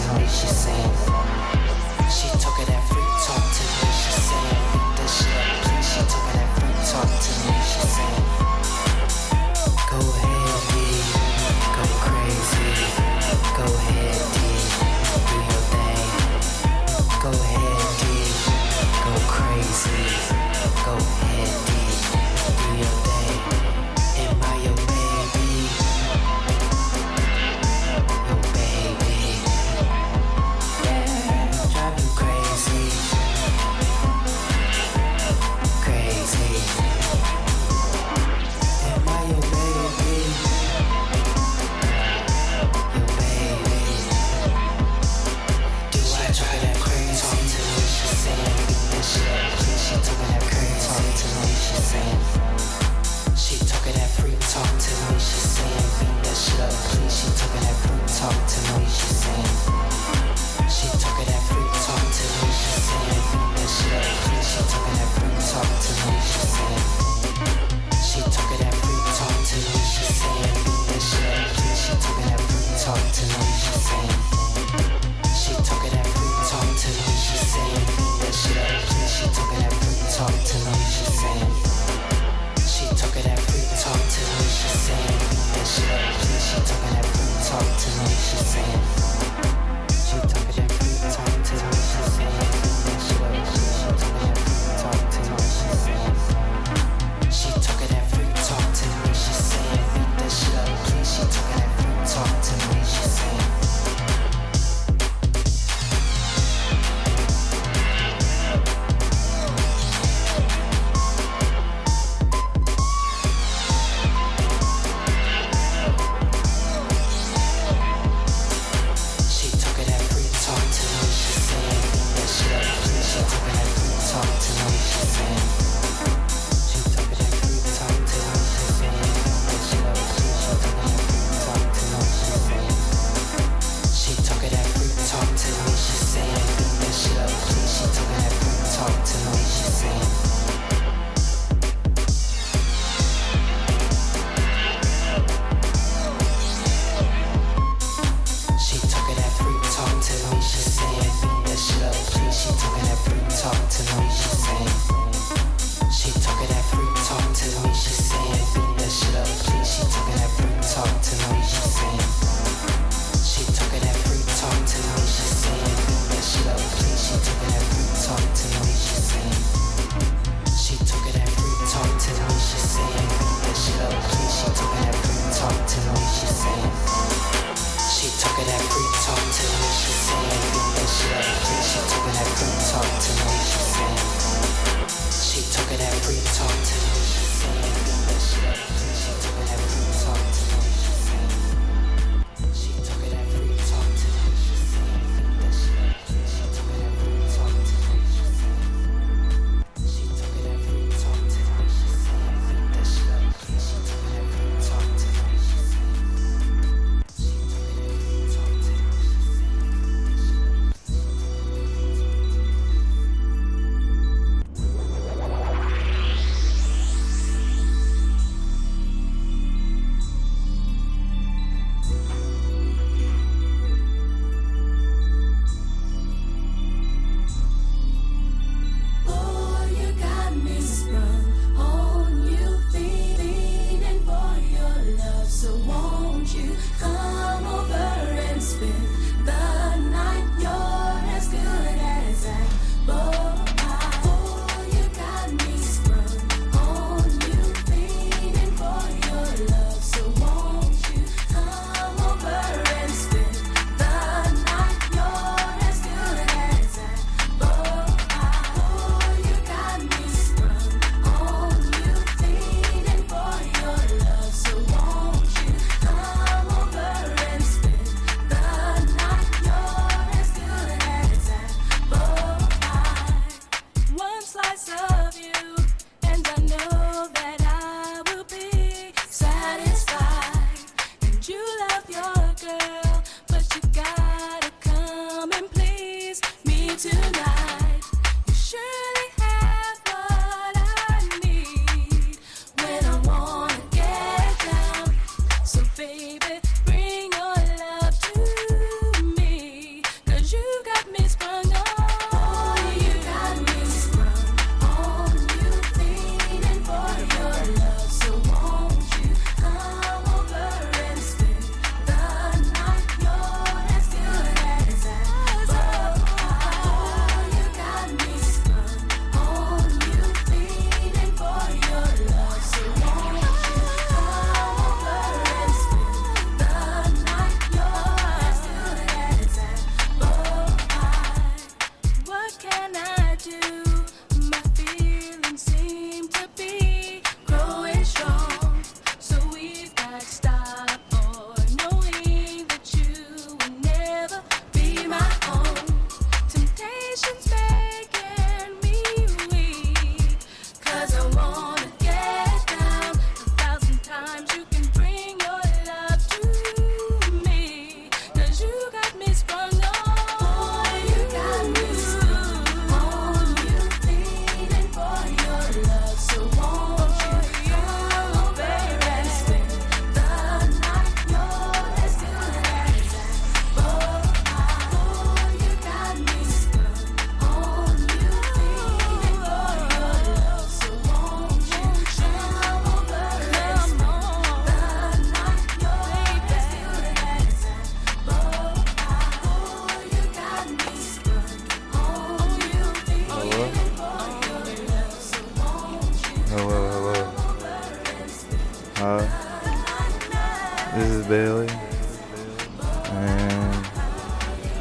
me, she said. She talking that free talk to me, she said. Beat that shit up, please. She talking that free talk to me, she said. Go ahead, D, go crazy. Go ahead, D, do your thing. Go ahead, D, go crazy. Go ahead, D, do your thing. Am I your baby? Your baby.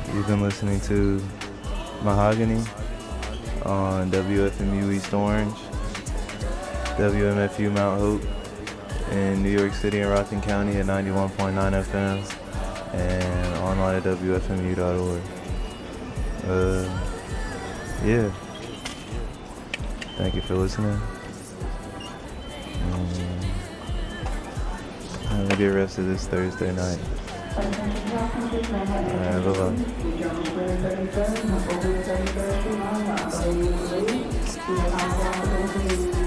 You've been listening to Mahogany on WFMU East Orange, WMFU Mount Hope in New York City and Rockland County at 91.9 FM and online at WFMU.org. Yeah. Thank you for listening. Have a good rest of this Thursday night. Alright, bye-bye.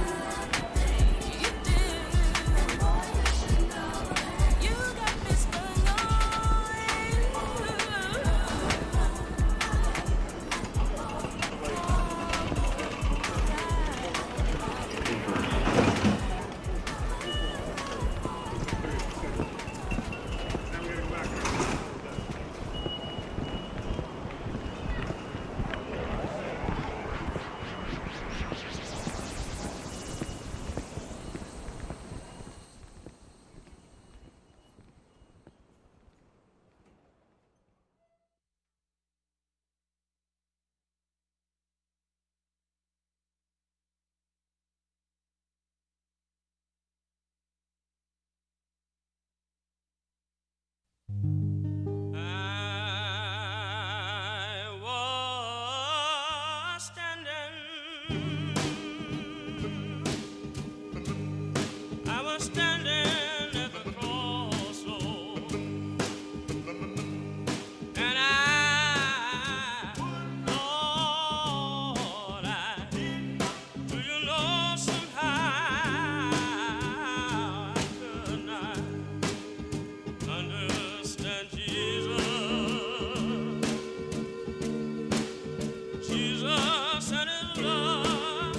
Jesus and his love.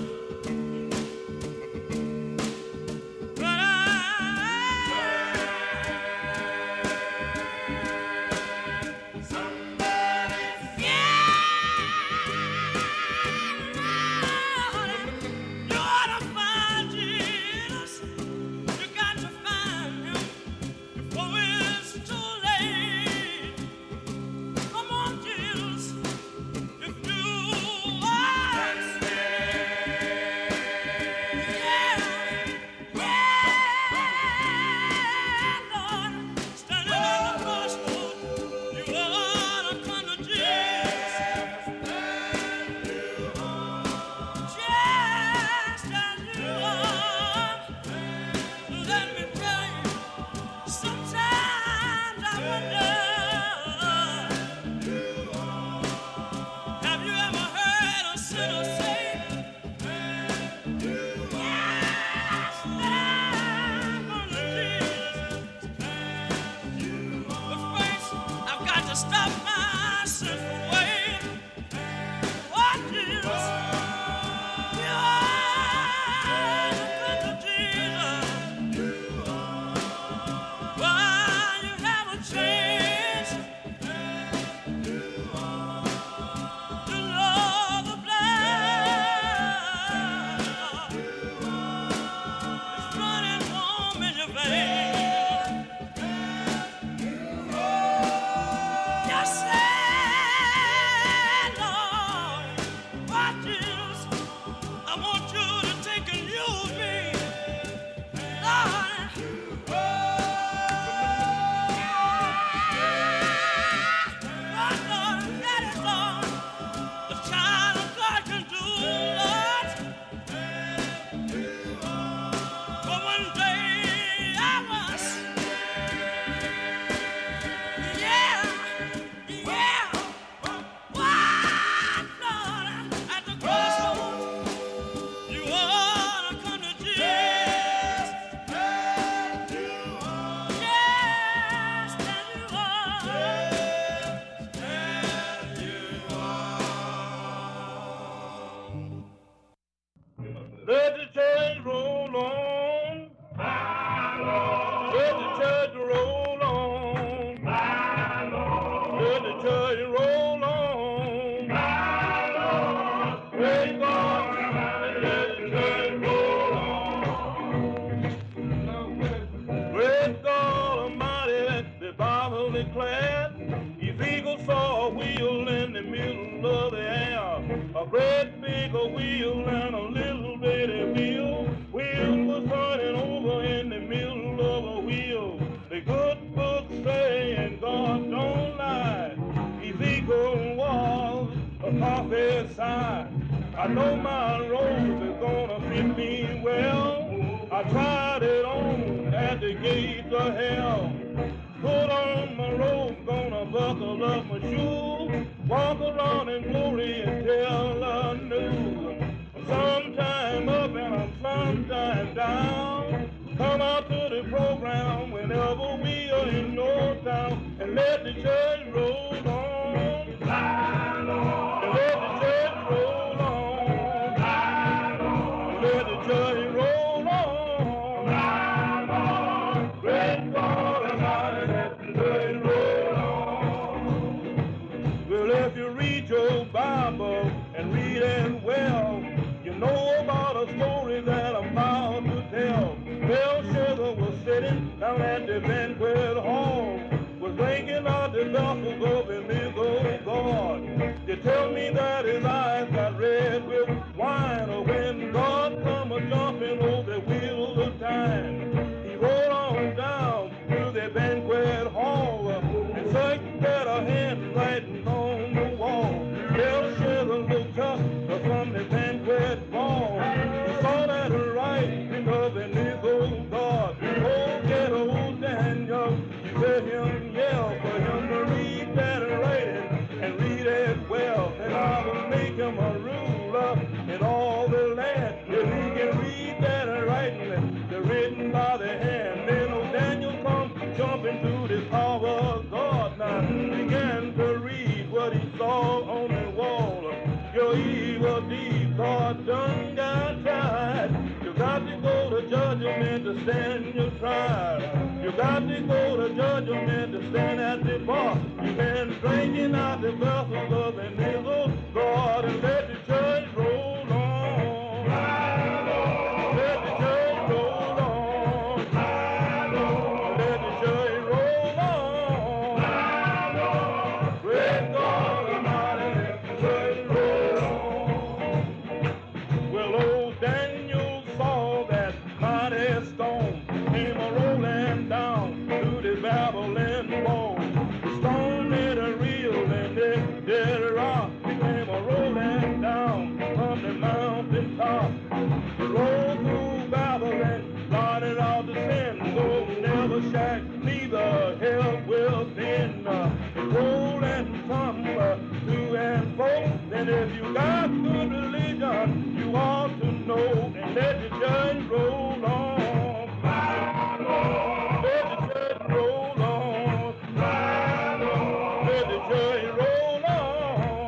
A great big wheel and a little bitty wheel. Wheel was running over in the middle of a wheel. The good book saying God don't lie. Ezekiel was a prophesy. I know my robe is gonna fit me well. I tried it on at the gates of hell. Put on my robe, gonna buckle up my shoes. Walk around in glory and tell the news. I'm sometime up and I'm sometime down. Come out to the program whenever we are in no town and let the church roll on. And let the church roll on. And let the church roll on. Great God Almighty, let the church roll on. Well, if you read your Bible and read it well, you know about a story that I'm about to tell. Well, Sugar was sitting down at the banquet hall, was drinking out the vessels of his old God. You tell me that his eyes got red with wine, or when God come a-jumping over the wheels of time. He rolled on down to the banquet hall and searched at a handwriting on the wall. Well, Sugar looked up from the banquet ball. He saw that writing of an old God. Oh, get old Daniel, you let him yell for him to read that writing and read it well. And I will make him a ruler in all the land. If he can read that writing, they're written by the hand. Then old Daniel come jumping to the power of God. Now began to read what he saw on the wall. Your evil deeds, God done got tired. You got to go to judgment to stand your trial. You got to go to judgment to stand at the bar. You've been drinking out the vessels of an evil God, and let the church roll on. Let the church roll on. Let the church roll on. Great God Almighty, let the church roll on. Well, old Daniel saw that mighty stone came a-rolling down to the Babylon wall. The stone made a reel and it did a rock. It came a-rolling down from the mountain top. It rolled through Babylon, blotted out the sin, so never shack, neither hell will sin. It rolled and tumbled to and fro. Then if you got good religion, you ought to know and let the church roll on. Let the church roll on. Let the church roll on.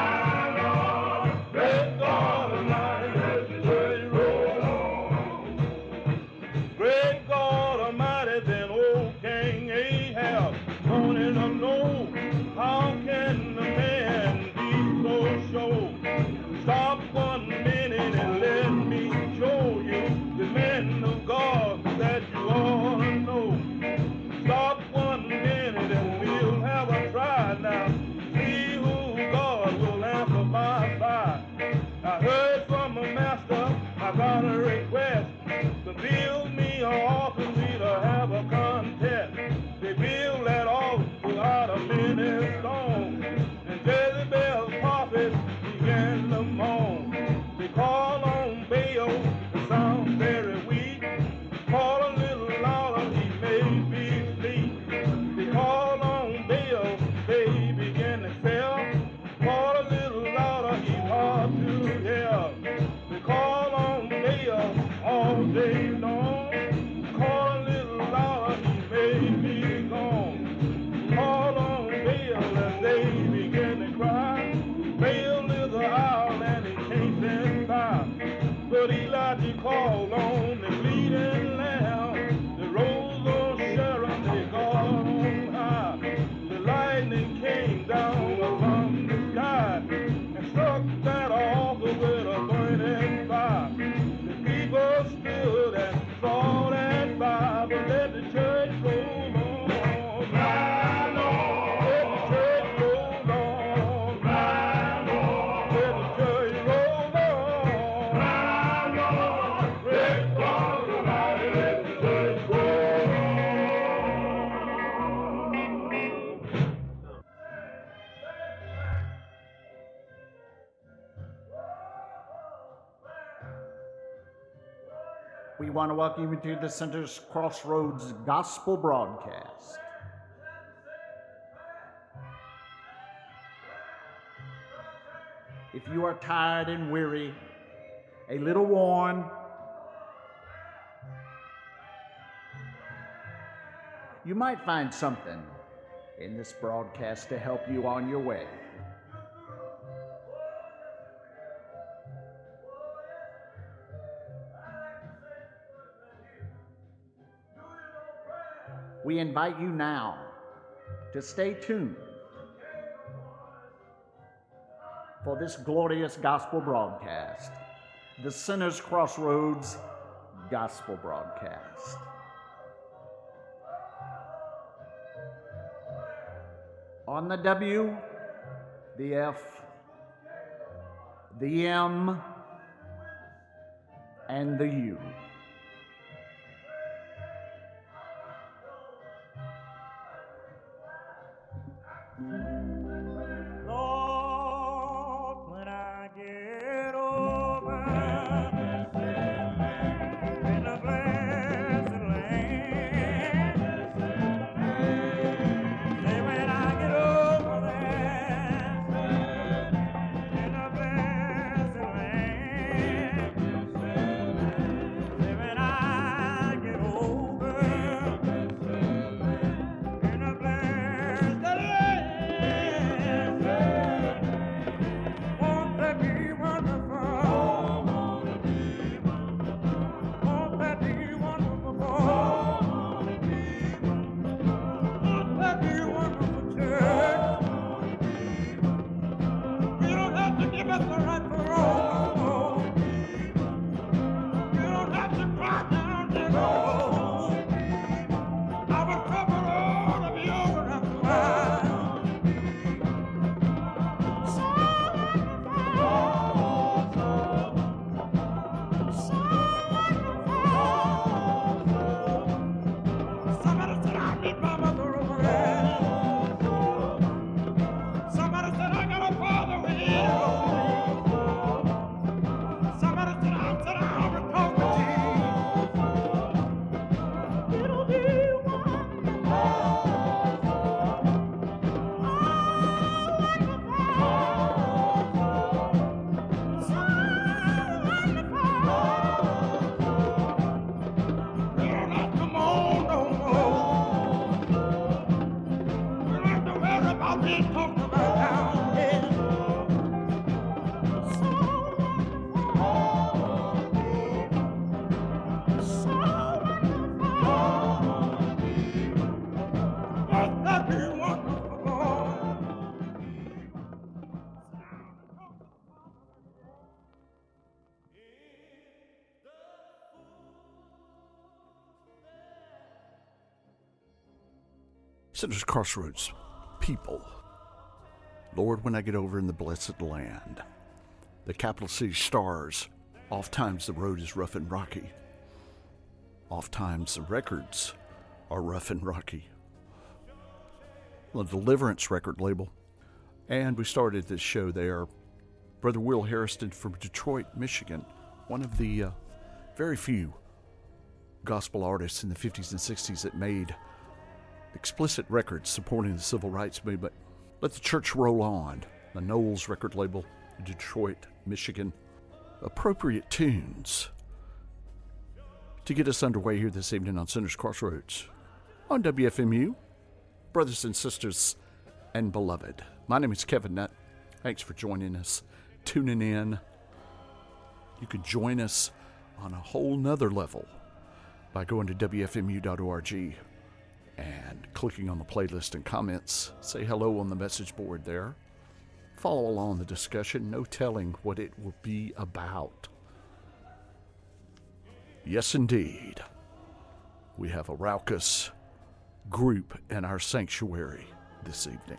Great God Almighty, let the church roll on. Great God Almighty, then old King Ahab wanted to know, how can a man be so sure We want to welcome you to the Sinners Crossroads Gospel Broadcast. If you are tired and weary, a little worn, you might find something in this broadcast to help you on your way. We invite you now to stay tuned for this glorious gospel broadcast, the Sinners Crossroads Gospel Broadcast. On the W, the F, the M, and the U. Lord, when I get over in the blessed land, say when I get over there in the blessed land, say when I get over in the blessed land. Won't that be wonderful? Won't that be wonderful? Won't that be wonderful, church? You don't have to give us the right for wrong. You don't have to cry down the road. I will cover all of you over after a while. Somebody said I need my mother over there. Somebody said I got a father with you. Somebody said I will talk to you. It'll be You don't have to moan no more. You don't have to worry about being talked about down here. Won't that be wonderful? Sinners Crossroads, people. Lord, when I get over in the blessed land, the capital city stars. Oftentimes the road is rough and rocky. Oftentimes the records are rough and rocky. The Deliverance record label. And we started this show there. Brother Will Harrison from Detroit, Michigan, one of the very few gospel artists in the 50s and 60s that made explicit records supporting the civil rights movement. Let the Church Roll On, the Knowles record label, Detroit, Michigan. Appropriate tunes to get us underway here this evening on Sinners Crossroads on WFMU. Brothers and sisters and beloved, my name is Kevin Nutt. Thanks for joining us, tuning in. You can join us on a whole nother level by going to WFMU.org and clicking on the playlist and comments. Say hello on the message board there. Follow along the discussion. No telling what it will be about. Yes, indeed. We have a raucous group in our sanctuary this evening.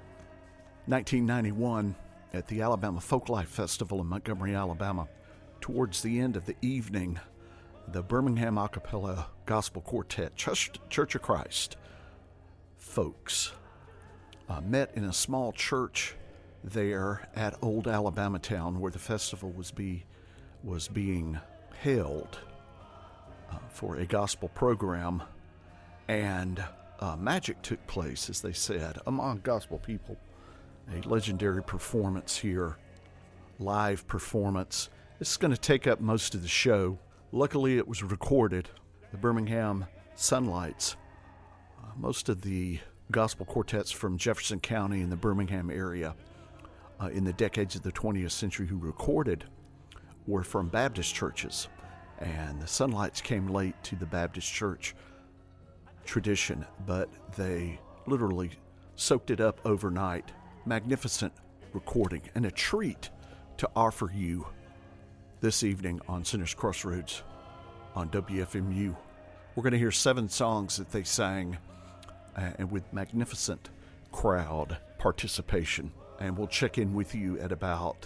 1991, at the Alabama Folklife Festival in Montgomery, Alabama, towards the end of the evening, the Birmingham a cappella gospel quartet, Church of Christ folks, met in a small church there at Old Alabama Town where the festival was being held. for a gospel program, and magic took place, as they said, among gospel people. A legendary performance here, live performance. This is going to take up most of the show. Luckily, it was recorded. The Birmingham Sunlights. Most of the gospel quartets from Jefferson County and the Birmingham area in the decades of the 20th century who recorded were from Baptist churches. And the Sunlights came late to the Baptist church tradition, but they literally soaked it up overnight. Magnificent recording and a treat to offer you this evening on Sinners Crossroads on WFMU. We're going to hear 7 songs that they sang, and with magnificent crowd participation. And we'll check in with you at about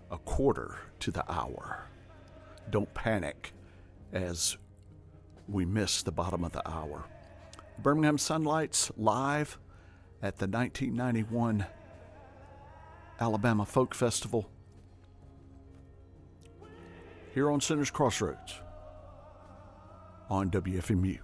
1:15. Don't panic as we miss the bottom of the hour. Birmingham Sunlights live at the 1991 Alabama Folk Festival here on Sinners Crossroads on WFMU.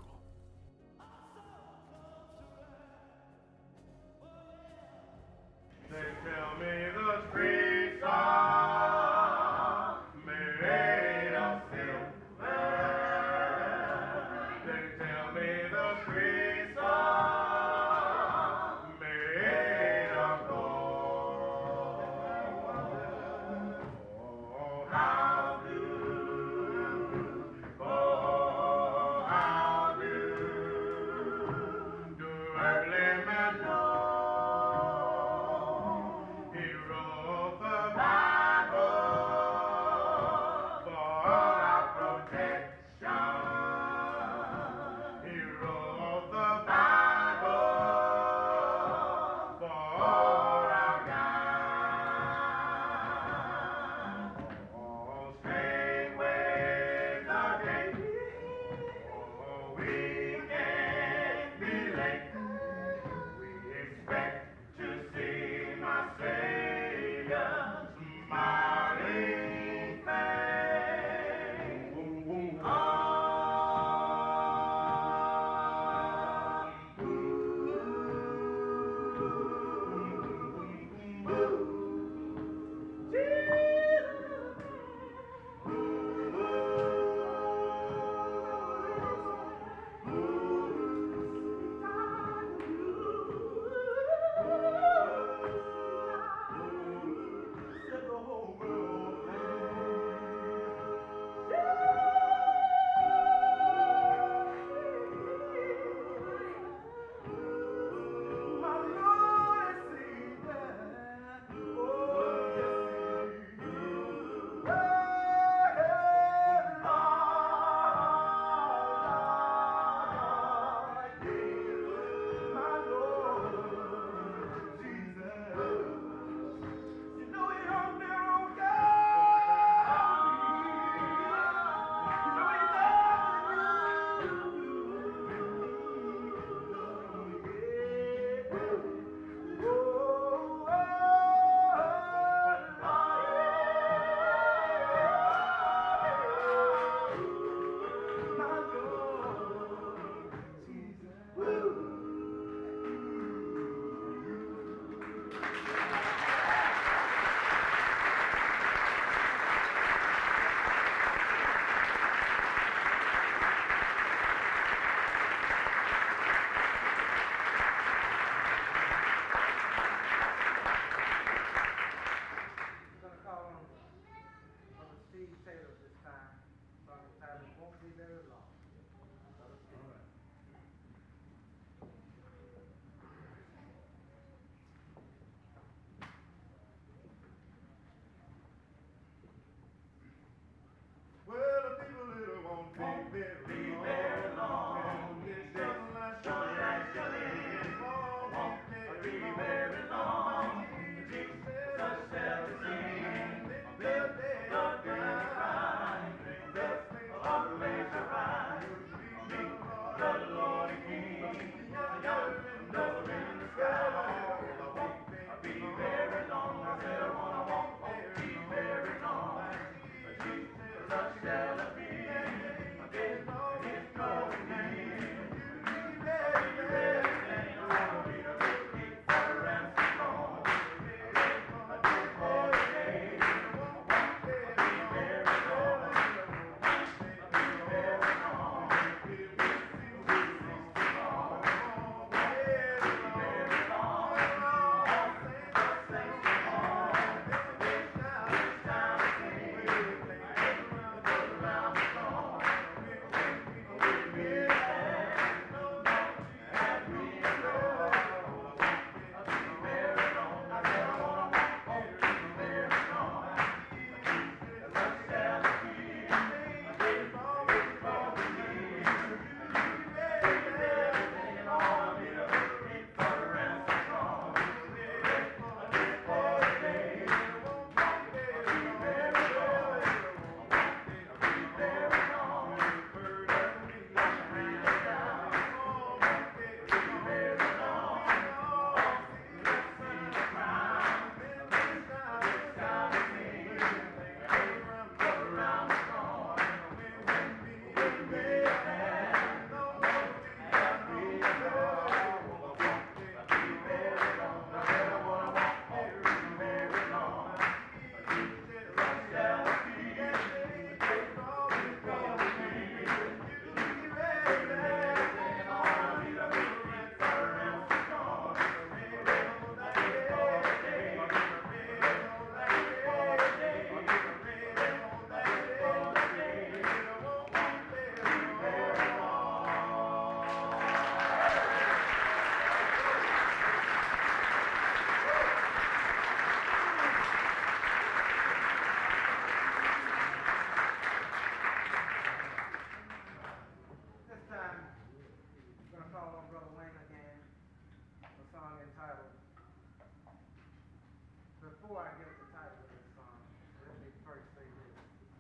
before I give the title of this song, let me first say this.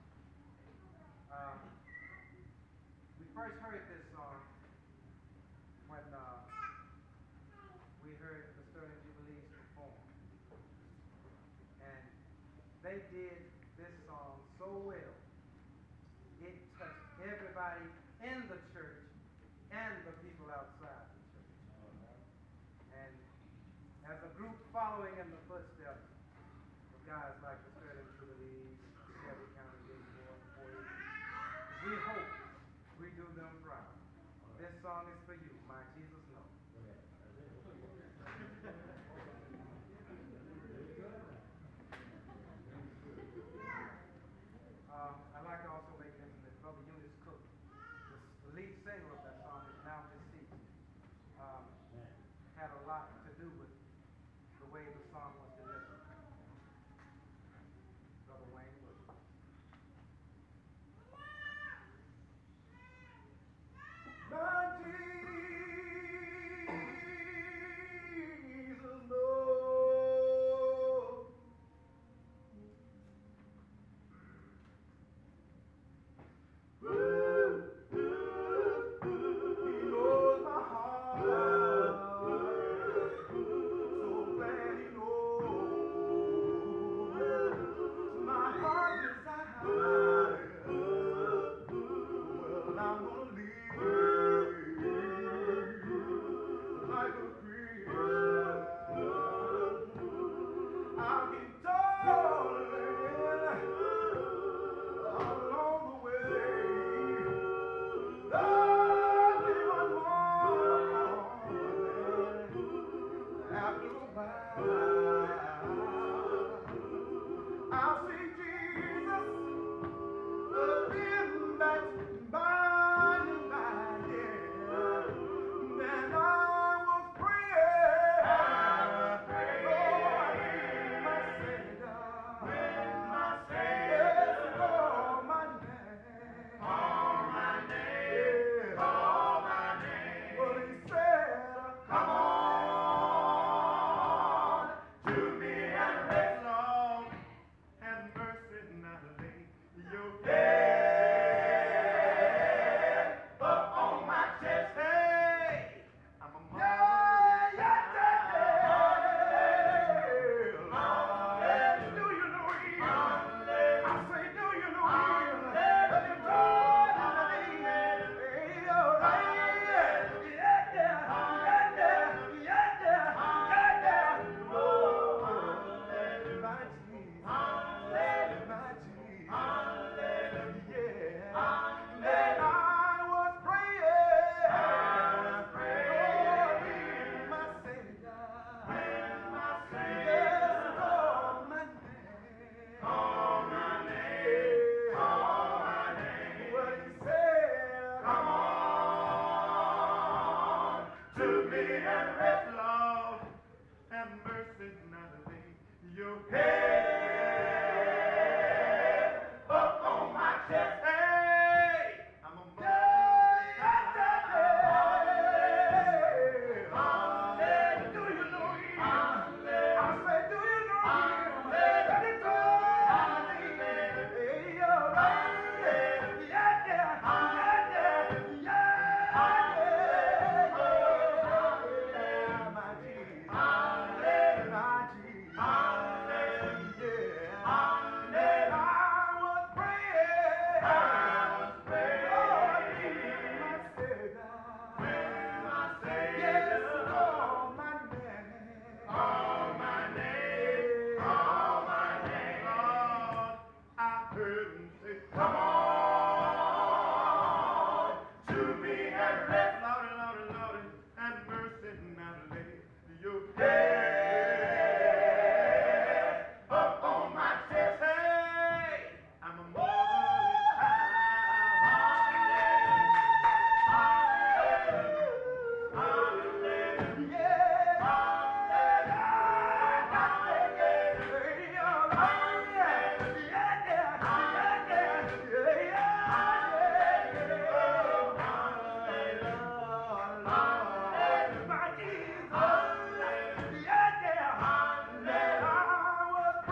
We first heard this song when we heard the Sterling Jubilees perform. And they did this song so well, it touched everybody in the church and the people outside the church. And as a group following in the footsteps of guys like the Sterling Jubilees, the Shelby County Youth Board, we hope we do them proud. This song is for you, my Jesus knows. I'd like to also make mention that Brother Eunice Cook, the lead singer of that song, is now deceased. Had a lot to do with the way the song was delivered. Brother Wayne Williams. My Jesus knows. He knows my heart. So glad he knows my heart desire. Well, I'm gonna leave like a Christian. I'll be darling along the way. Love me one more after a while. I'll see Jesus again back by and by, yeah. Then I was praying, Lord, my Savior, yes, call my name. Well, he said, come on to me and rest, Lord, have mercy now, lay your head up on my chest. Hey, I'm a do you know him? I say, do you know him? Let him join in the name. Hey, all right. Yeah. Oh, my Jesus. My Jesus. Yeah. Then I was praying. Lord, be my Savior. Yes, call my name. Well, he said, come on to me and rest, Lord, have mercy now, lay your head up on my chest. Hey, I'm a do you know him? I say, do you know him? Let it go. Hey, all right. Yeah. My Jesus. My Jesus. Yeah. Then I was praying. Lord, be my Savior. Yes, call my name. Lord, I heard him say, come on to me and rest, Lordy, and mercy now, lay your head up on my chest. Hey, I'm a motherly child. Yeah. My Jesus.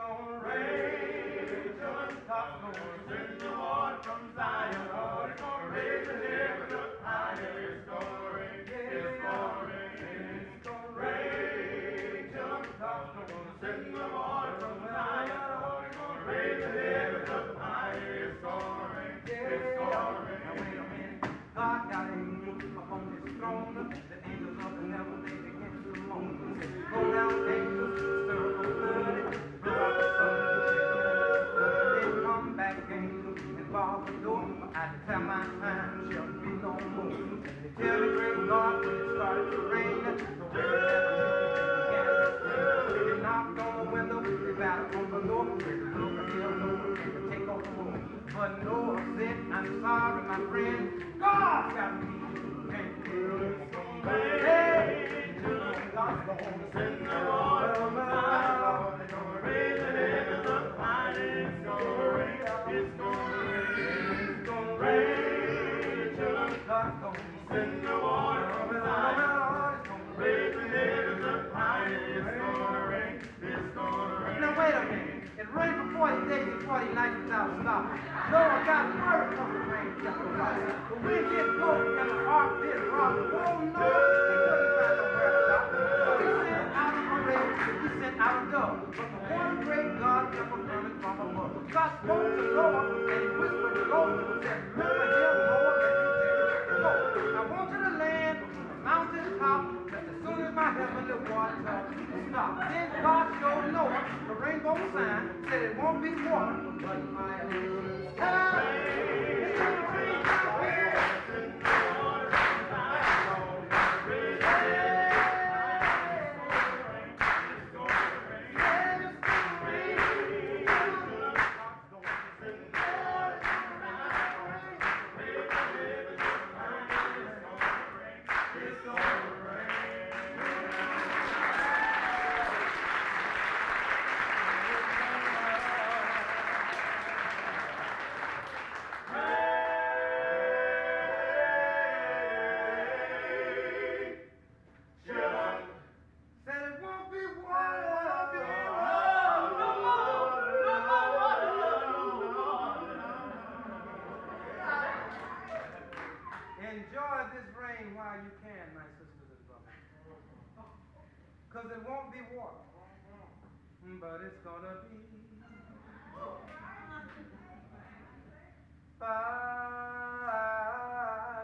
gonna rain till the stars gonna send the water from Zion. Lord, it's gonna rain the heavens up high. It's gonna rain, it's gonna rain, it's gonna rain till the stars gonna send the water from Zion. Lord, it's gonna rain the heavens up high. It's gonna rain, it's gonna rain. Now wait a minute, God got angels upon his throne. The angels of the heaven, they begin to moan. He said, go down, angels, stir up the blood, blow out the sun, then come back, angels, and bar the door. I tell my time shall be no more. And they tell the great God when it started to rain, the wind began to stir. They knocked on the window, they battled on the door, they look at the Lord and to take off the moon. But Noah said, I'm sorry, my friend, God got me. Hey, God's gonna send the water from the Lord. It's gonna rain the heavens up high. It's gonna rain, it's gonna rain, it's gonna rain. God's gonna send the water from the Lord. It's gonna rain the heavens up high. It's gonna rain, it's gonna rain. Now wait a minute. It rained for 40 days and 40 nights without stopping. Noah got murdered from the rain just right. The wind did blow and the ark did rock. Oh no, he couldn't find nowhere to stop. So he sent out a rain, he sent out a dove. But the one great God kept on coming from above. God spoke to Noah and he whispered to Noah and said, remember here, Noah, let me tell you where to go. I want you to land on the mountain top, that as soon as my heavenly water stop. Then God showed Noah the rainbow sign, said it won't be water, but my enjoy this rain while you can, my sisters and brothers. Because it won't be water, but it's gonna be fire.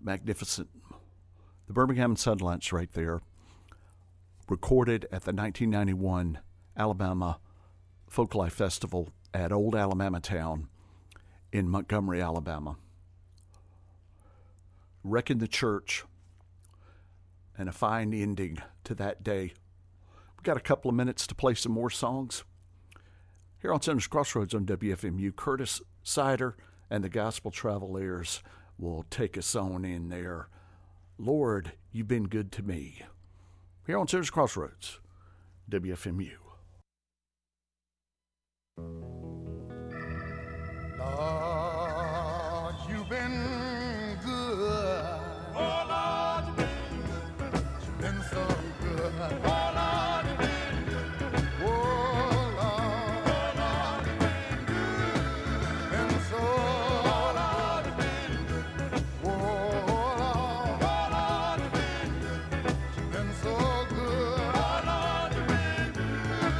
magnificent. The Birmingham Sunlights right there, recorded at the 1991 Alabama Folklife Festival at Old Alabama Town in Montgomery, Alabama. Wrecking the Church, and a fine ending to that day. We've got a couple of minutes to play some more songs. Here on Center's Crossroads on WFMU, Curtis Sider and the Gospel Travelers will take us on in there. Lord, you've been good to me. Here on Center's Crossroads, WFMU. Lord, you've been good. Oh, Lord, you've been so good. Oh, Lord, you've been good. Oh, Lord, you've been so good. Oh, Lord, you've been so good. Oh, Lord, you've been good.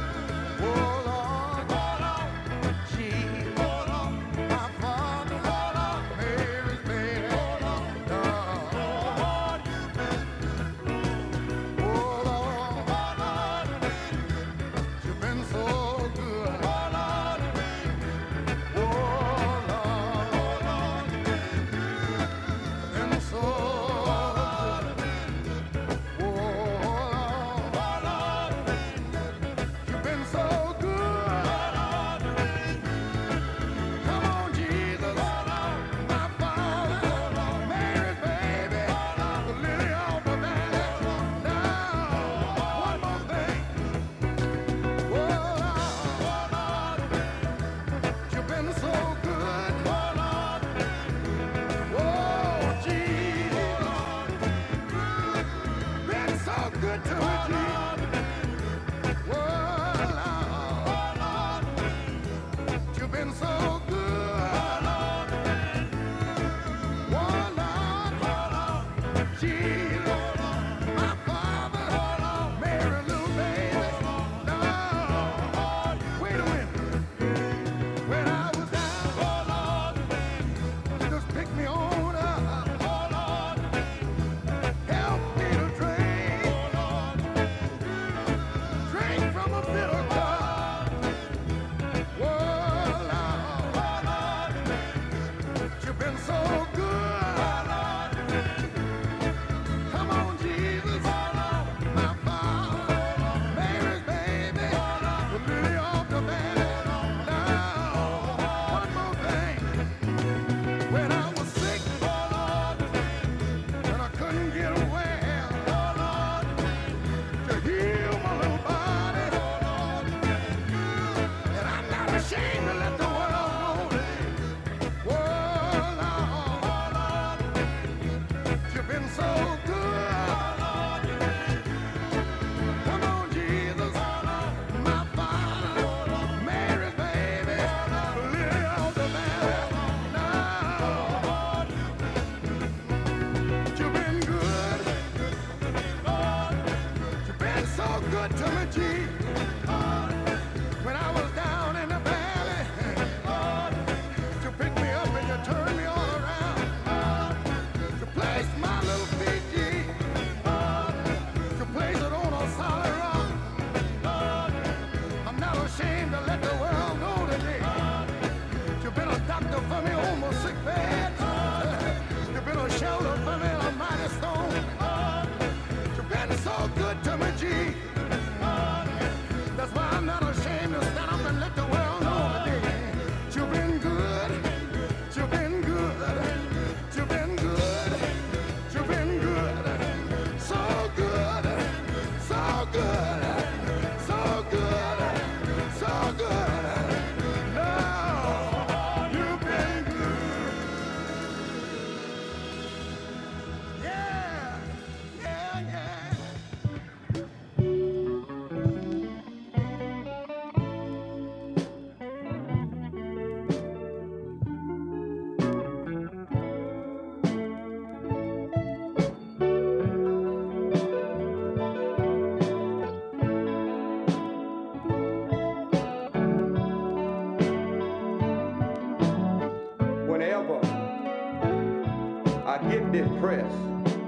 get depressed,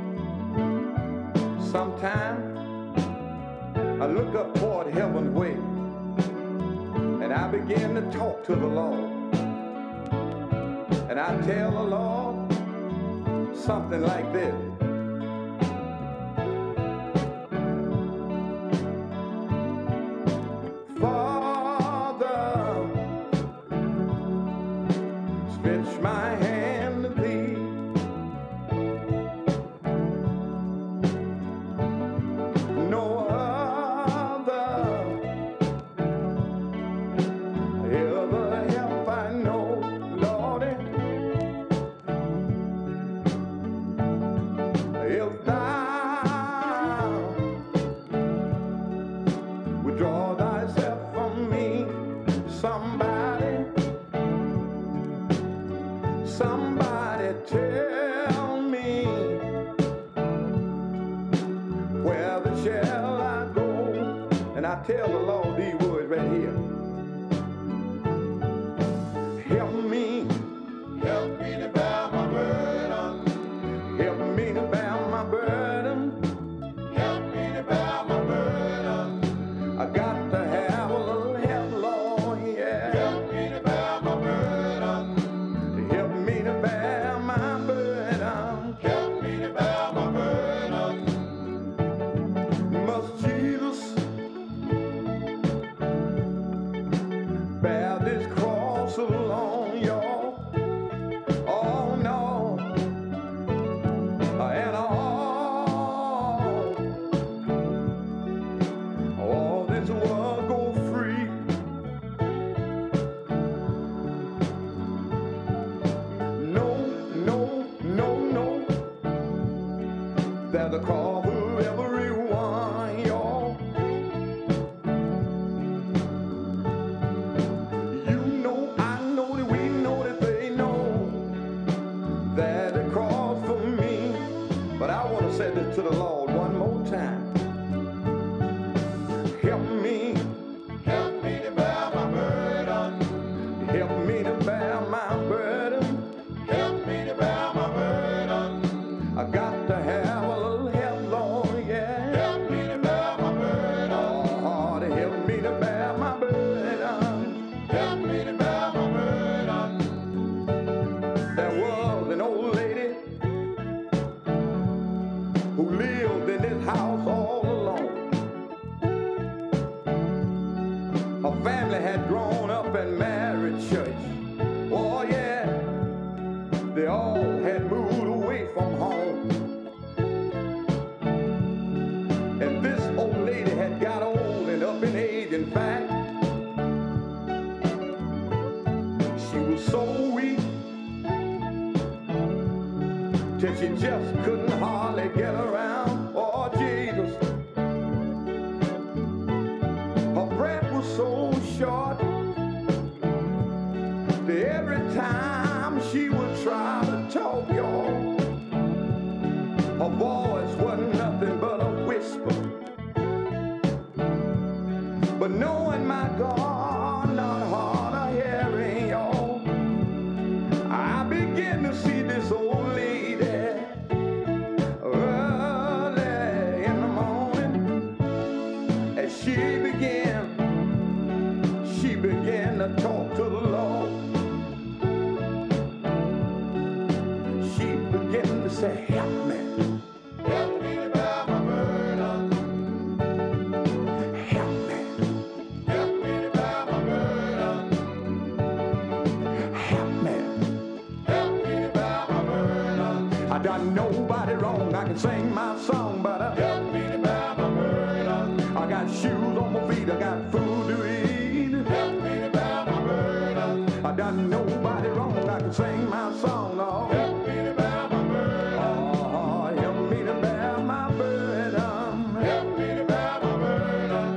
sometimes I look up toward heaven's way and I begin to talk to the Lord. And I tell the Lord something like this. Father, stretch my hand to thee. No other ever help I know, Lordy. If thou withdraw thyself from me, somebody tell me, where shall I go? And I tell the Lord these words right here. Help me to bear my burden. Help me to bear my burden. Help me to bear my burden. I got to have a little help, Lord, yeah. Help me to bear my burden. Help me to bear my burden. Help me to bear my burden. Must Jesus bear this cross alone, y'all? Oh no. And all this world go free. No. There's a call for everyone, y'all. You know, I know that we know that they know that the cross for me. But I want to say this to the Lord one more time. Help me to bear my burden. Help me to bear my burden. Help me to bear my burden. I got to have a little help, Lord, yeah. Help me to bear my burden. Oh, help me to bear my burden. Help me to bear my burden. There was an old lady who lived in this house all alone. Her family had grown up in married church. Oh yeah, they all had moved away from home. And this old lady had got old and up in age. In fact, she was so weak till she just couldn't hardly get around. Oh Jesus, her breath was so short that every time she would try to talk, y'all, her voice wasn't nothing but a whisper. But knowing my God, not hard of hearing, y'all, I begin to see this old lady early in the morning as she began to talk to the Lord. She began to say, help me to bear my burden. Help me to bear my burden. Help me to bear my burden. I done nobody wrong, I can sing my song, but help me to bear my burden. I got shoes on my feet, I got food to eat. Help me to bear my burden. I done nobody wrong, I can sing my song, Lord. Help me to bear my burden. Oh, help me to bear my burden. Help me to bear my burden.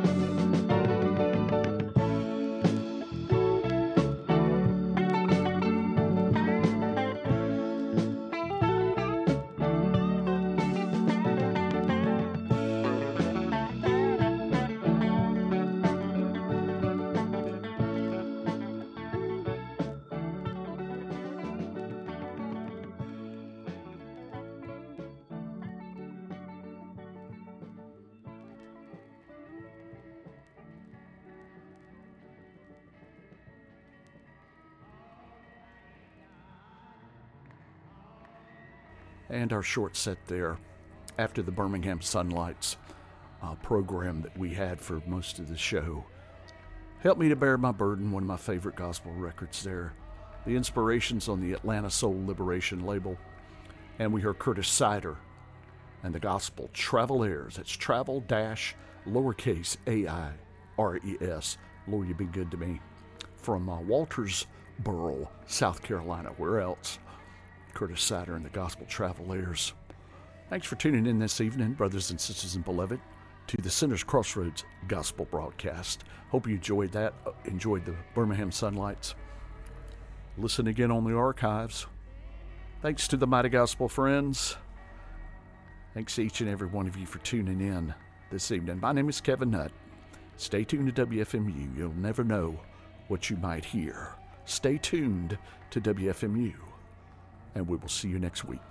And our short set there after the Birmingham Sunlights program that we had for most of the show. Help Me to Bear My Burden, one of my favorite gospel records there. The inspirations on the Atlanta Soul Liberation label. And we heard Curtis Sider and the gospel Travelers. That's travel-lowercase A-I-R-E-S. Lord, you be good to me. From Waltersboro, South Carolina. Where else? Curtis Sider and the gospel Travelers. Thanks for tuning in this evening, brothers and sisters and beloved, to the Sinner's Crossroads Gospel Broadcast. Hope you enjoyed that, enjoyed the Birmingham Sunlights. Listen again on the archives. Thanks to the Mighty Gospel Friends. Thanks to each and every one of you for tuning in this evening. My name is Kevin Nutt. Stay tuned to WFMU. You'll never know what you might hear. Stay tuned to WFMU, and we will see you next week.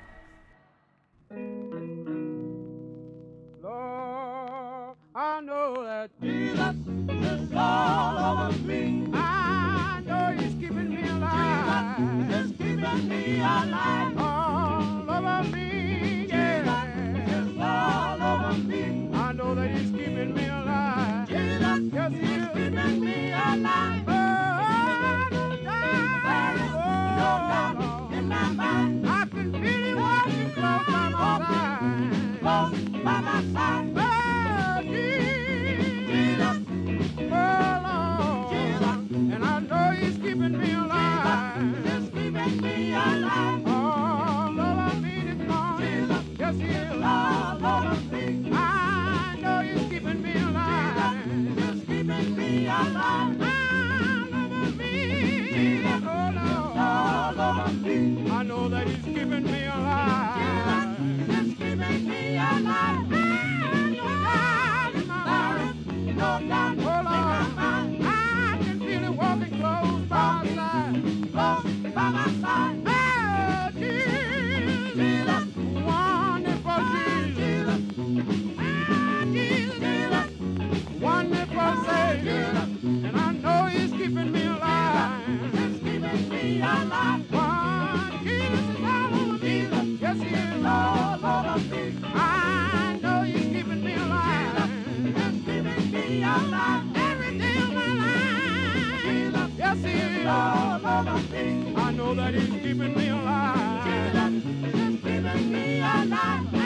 Lord, I know that Jesus is all over me. I know He's keeping me alive. Jesus is keeping me alive. All over me, yeah. Jesus is all over me. I know that He's keeping me alive. Jesus, yes, He is keeping me alive. Oh, no doubt in my mind. I can feel Him walking close by my side. Close by my side. Oh, Jesus, oh Lord, Jesus, and I know He's keeping me alive. Jesus is keeping me alive. All over me this morning. Yes, He is. All over me. I know He's keeping me alive. Jesus is keeping me alive. All over me. Jesus, oh Lord. All over me. I know that He's keeping me alive. Jesus is keeping me alive. No doubt, oh Lord, I can feel it walking close by my side. Close by my side. Oh, Jesus, wonderful Jesus. Jesus, wonderful Savior. And I know He's keeping me alive. He's keeping me alive. One Jesus is all over me. Yes, He is all over me. I know He's keeping me alive. He's keeping me alive. Every day of my life. Yes, He is all over me. I know that He's keeping me alive. Jesus is keeping me alive. Oh,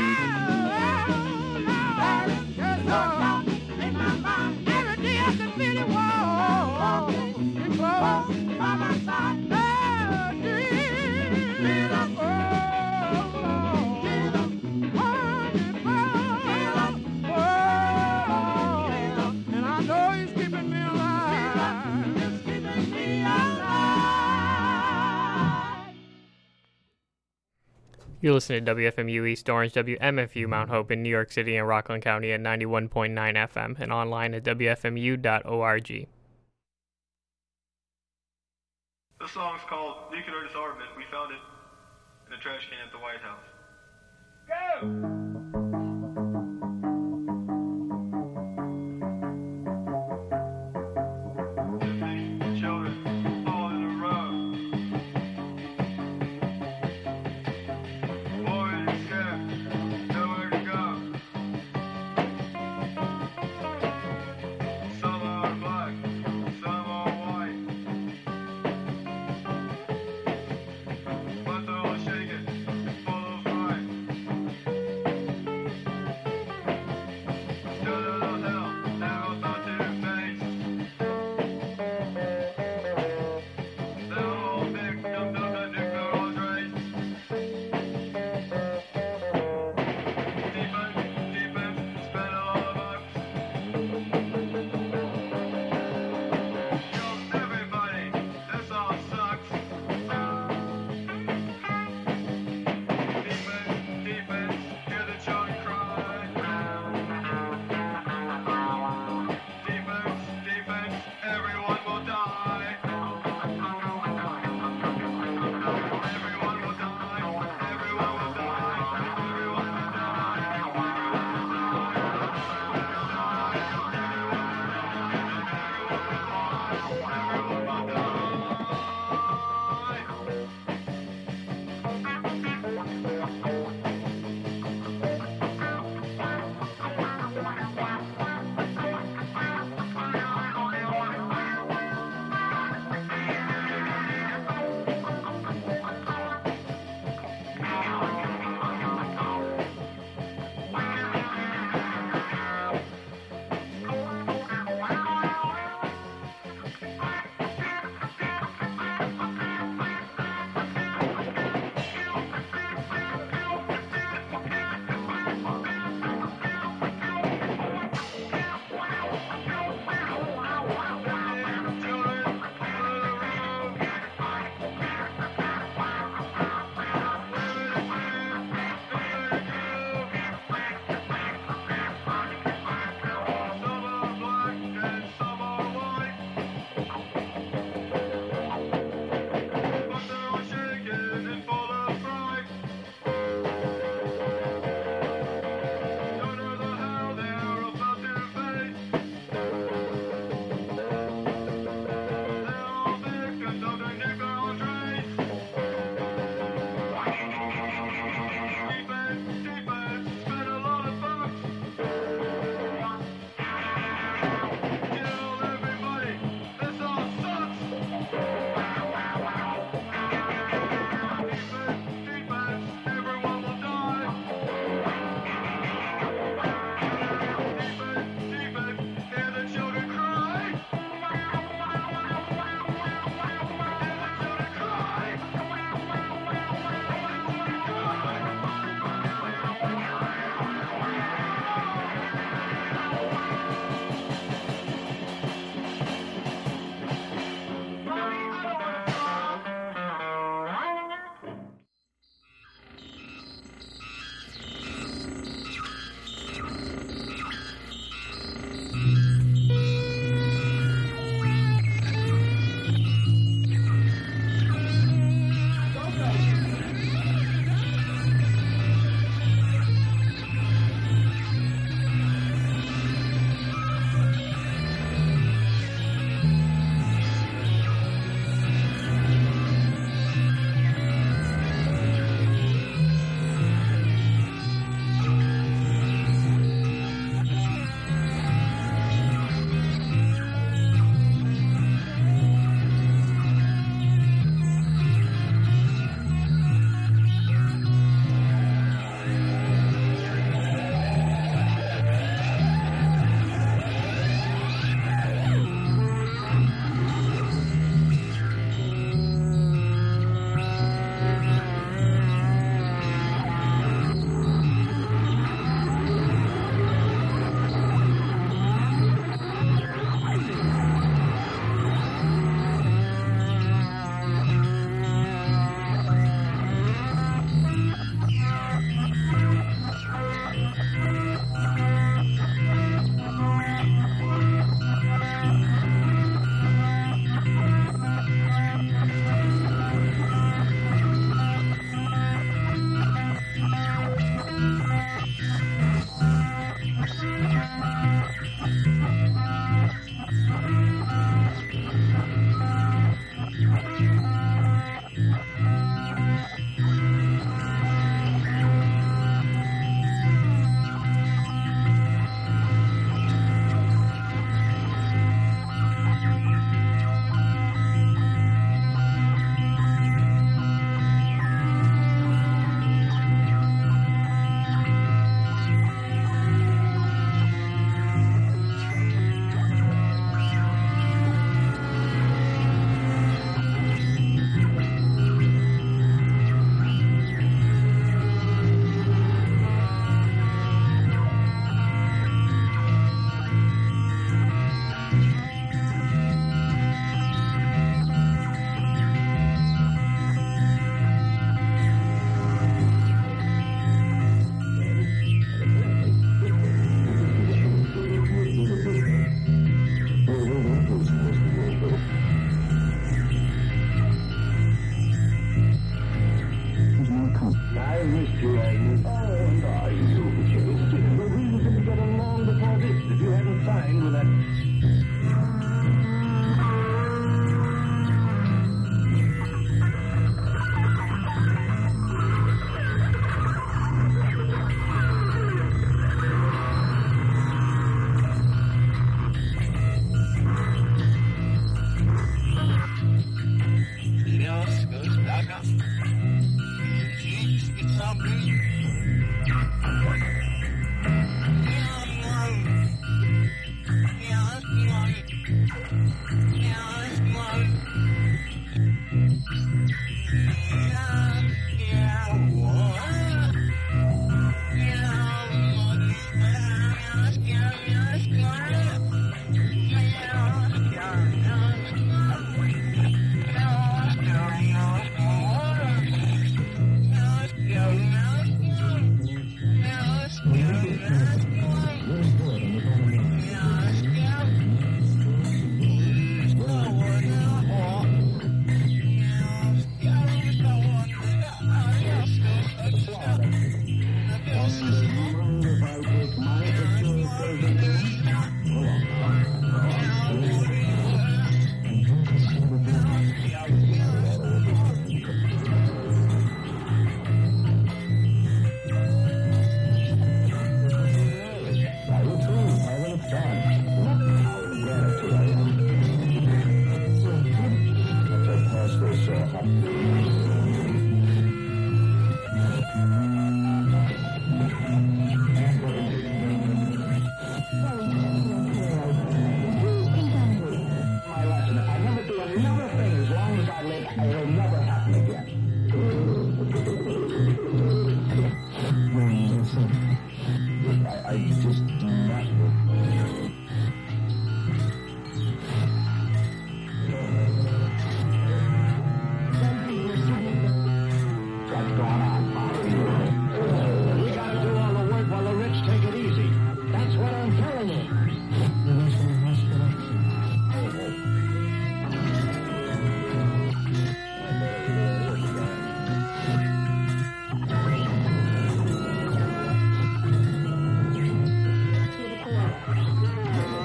Lord. Yes, Lord. In my mind. Every day I can feel it walk. It's close by my side. Oh, Jesus. Oh, Lord. Jesus. Wonderful. Oh, and I know He's keeping me alive. He's keeping me alive. You're listening to WFMU East Orange, WMFU Mount Hope in New York City and Rockland County at 91.9 FM and online at WFMU.org. This song's called Nuclear Disarmament. We found it in a trash can at the White House. Go!